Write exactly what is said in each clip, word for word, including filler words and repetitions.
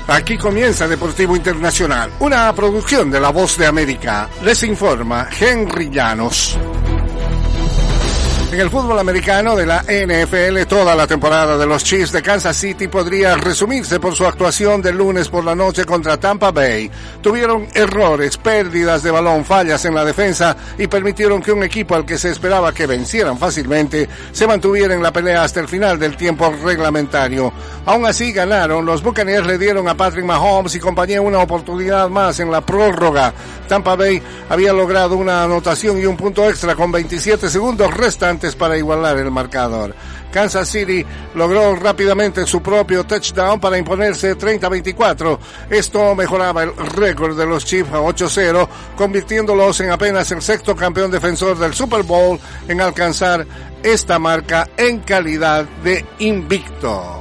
Aquí comienza Deportivo Internacional, una producción de La Voz de América. Les informa Henry Llanos. En el fútbol americano de la N F L, toda la temporada de los Chiefs de Kansas City podría resumirse por su actuación del lunes por la noche contra Tampa Bay. Tuvieron errores, pérdidas de balón, fallas en la defensa y permitieron que un equipo al que se esperaba que vencieran fácilmente se mantuviera en la pelea hasta el final del tiempo reglamentario. Aún así ganaron. Los Buccaneers le dieron a Patrick Mahomes y compañía una oportunidad más en la prórroga. Tampa Bay había logrado una anotación y un punto extra con veintisiete segundos restantes para igualar el marcador. Kansas City logró rápidamente su propio touchdown para imponerse treinta a veinticuatro. Esto mejoraba el récord de los Chiefs a ocho cero, convirtiéndolos en apenas el sexto campeón defensor del Super Bowl en alcanzar esta marca en calidad de invicto.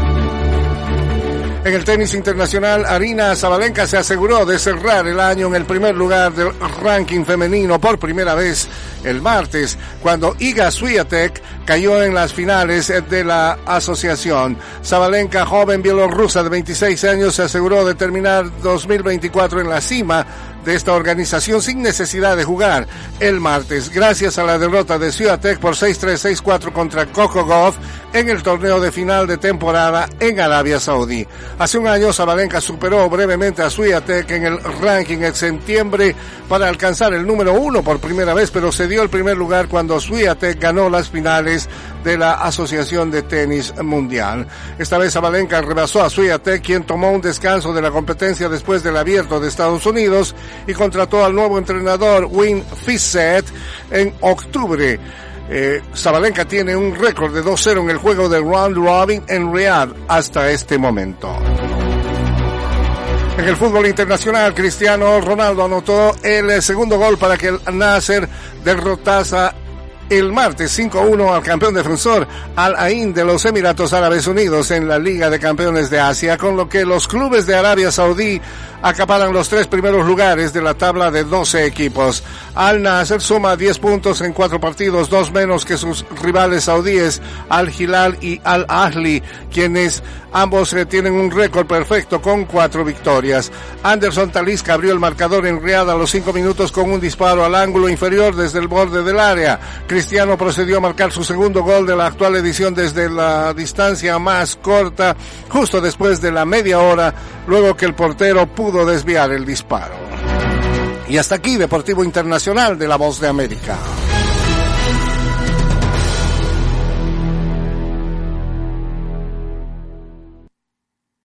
En el tenis internacional, Aryna Sabalenka se aseguró de cerrar el año en el primer lugar del ranking femenino por primera vez el martes, cuando Iga Swiatek cayó en las finales de la asociación. Sabalenka, joven bielorrusa de veintiséis años, se aseguró de terminar dos mil veinticuatro en la cima de esta organización sin necesidad de jugar el martes, gracias a la derrota de Swiatek por seis tres, seis cuatro contra Coco Gauff en el torneo de final de temporada en Arabia Saudí. Hace un año, Sabalenka superó brevemente a Swiatek en el ranking en septiembre para alcanzar el número uno por primera vez, pero cedió el primer lugar cuando Swiatek ganó las finales de la Asociación de Tenis Mundial. Esta vez Sabalenka rebasó a Swiatek, quien tomó un descanso de la competencia después del Abierto de Estados Unidos y contrató al nuevo entrenador Wim Fissette en octubre. Eh, Sabalenka tiene un récord de dos cero en el juego de round robin en Riyadh hasta este momento. En el fútbol internacional, Cristiano Ronaldo anotó el segundo gol para que el Nasser derrotase el martes cinco uno al campeón defensor Al Ain de los Emiratos Árabes Unidos en la Liga de Campeones de Asia, con lo que los clubes de Arabia Saudí acaparan los tres primeros lugares de la tabla de doce equipos. Al Nasser suma diez puntos en cuatro partidos, dos menos que sus rivales saudíes Al Hilal y Al Ahly, quienes ambos tienen un récord perfecto con cuatro victorias. Anderson Talisca abrió el marcador en Riyadh a los cinco minutos con un disparo al ángulo inferior desde el borde del área. Cristiano procedió a marcar su segundo gol de la actual edición desde la distancia más corta, justo después de la media hora, luego que el portero pudo desviar el disparo. Y hasta aquí, Deportivo Internacional de La Voz de América.